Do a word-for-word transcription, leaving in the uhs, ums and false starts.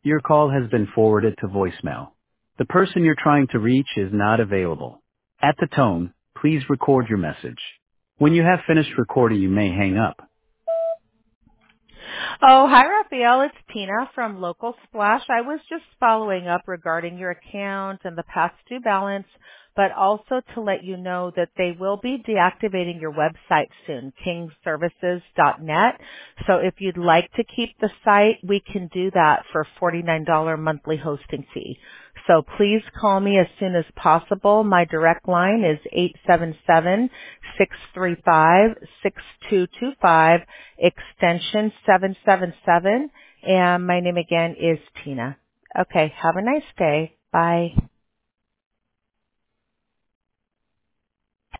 Your call has been forwarded to voicemail. The person you're trying to reach is not available. At the tone, please record your message. When you have finished recording, you may hang up. Oh, hi, Raphael. It's Tina from Local Splash. I was just following up regarding your account and the past due balance, but also to let you know that they will be deactivating your website soon, king services dot net. So if you'd like to keep the site, we can do that for forty-nine dollars monthly hosting fee. So please call me as soon as possible. My direct line is eight seven seven, six three five, six two two five, extension seven seven seven, and my name again is Tina. Okay, have a nice day. Bye.